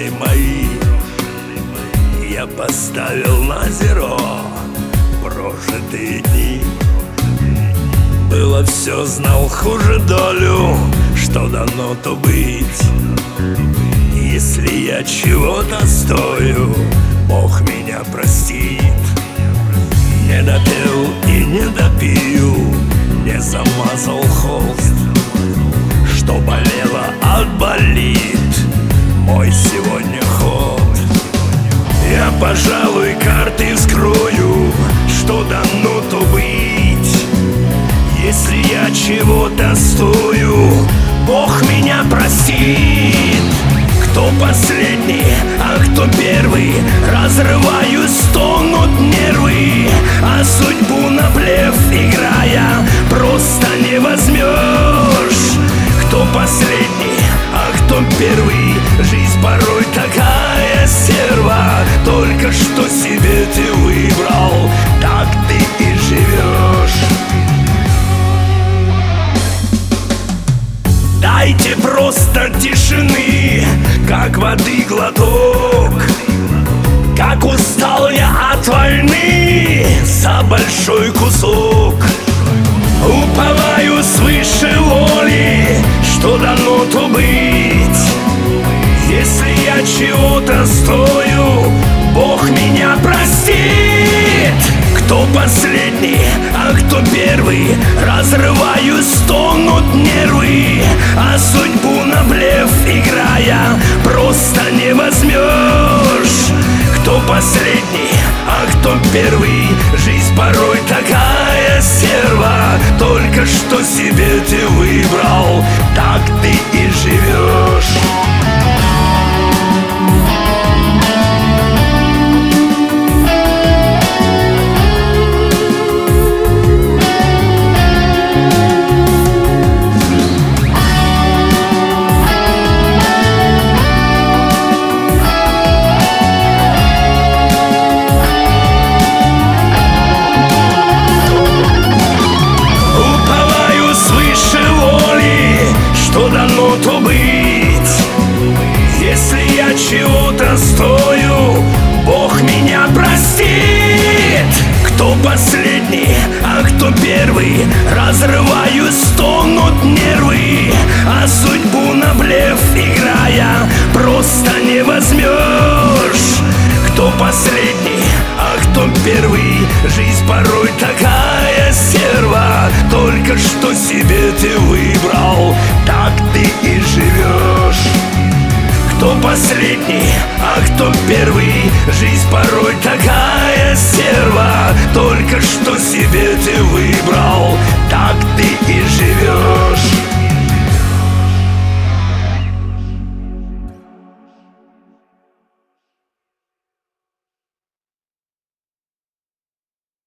Брошенные мои я поставил на зеро. Прожитые дни, было все, знал хуже долю, что дано, то быть. Если я чего-то стою, Бог меня простит. Не допел и не допил, не замазал холст. Что болело, отболит мой сегодня ход. Я, пожалуй, карты вскрою, что дано, то быть. Если я чего-то стою, Бог меня простит. Кто последний, а кто первый? Разрываю, стонут нервы, а судьбу на блеф играя просто не возьмешь. Кто последний, а кто первый? Жизнь порой такая стерва. Только что себе ты выбрал, так ты и живешь. Дайте просто тишины, как воды глоток. Как устал я от войны за большой кусок. Уповаю свыше воли, что дано, то быть. Если я чего-то стою, Бог меня простит. Кто последний, а кто первый? Разрываю, стонут нервы, а судьбу на блеф играя просто не возьмешь. Кто последний, а кто первый? Жизнь порой такая стерва. Только что себе ты выбрал, так ты и живешь. То быть. Если я чего-то стою, Бог меня простит. Кто последний, а кто первый? Разрываю, стонут нервы, а судьбу на блеф играя просто не возьмешь. Кто последний, а кто первый? Жизнь порой такая стерва. Только что себе ты выбрал, так ты и живешь. Кто последний, а кто первый? Жизнь порой такая стерва. Только что себе ты выбрал, так ты и живешь.